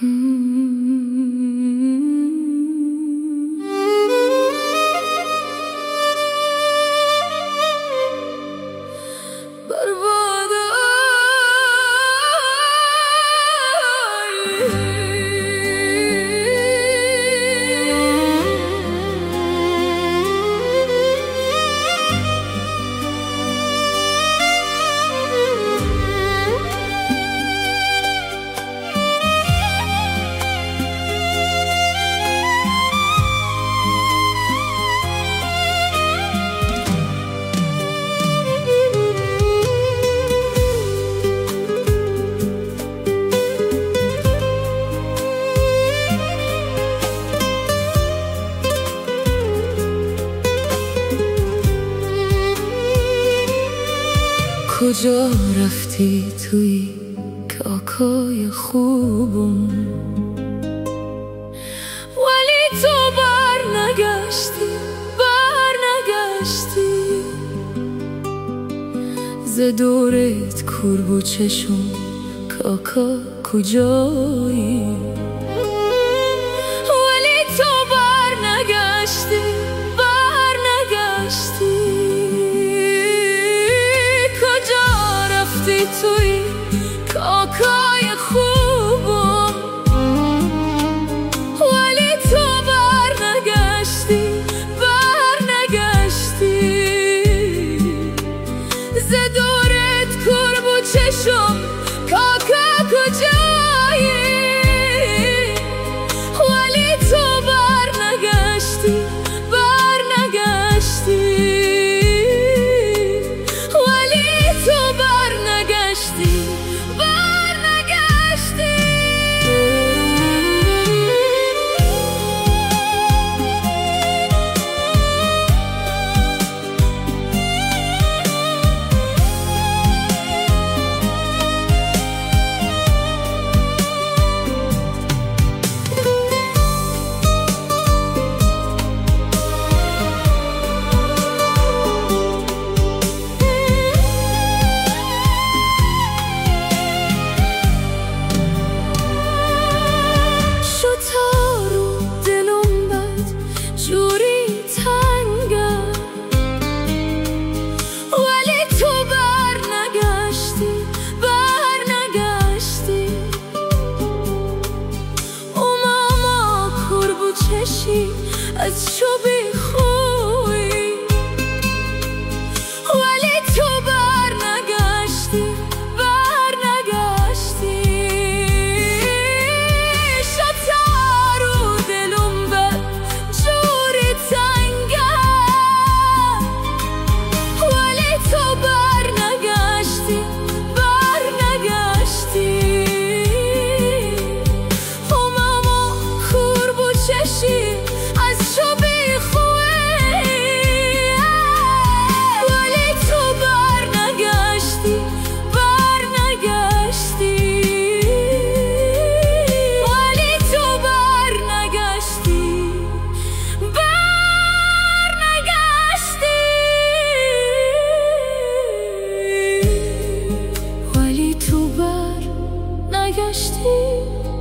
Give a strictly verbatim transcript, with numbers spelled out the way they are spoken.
کجا رفتی توی کاکای خوبم، ولی تو بر نگشتی بر نگشتی. ز دورت کور و چشم کاکا کجایی، ولی تو بر نگشتی بر نگشتی. توی کاکای خوبم، ولی تو بر نگشتی بر نگشتی. ز دورت کرب و چشم کاکا کجایی، ولی تو بر نگشتی بر نگشتی. از چو بی خوی، ولی تو بر نگشتی بر نگشتی. شد رو دلم به جوری تنگم، ولی تو بر نگشتی بر نگشتی. همما کور و چشی از چو بی خوی، ولی تو بر نگشتی بر نگشتی. ولی تو بر نگشتی بر نگشتی. ولی تو بر نگشتی.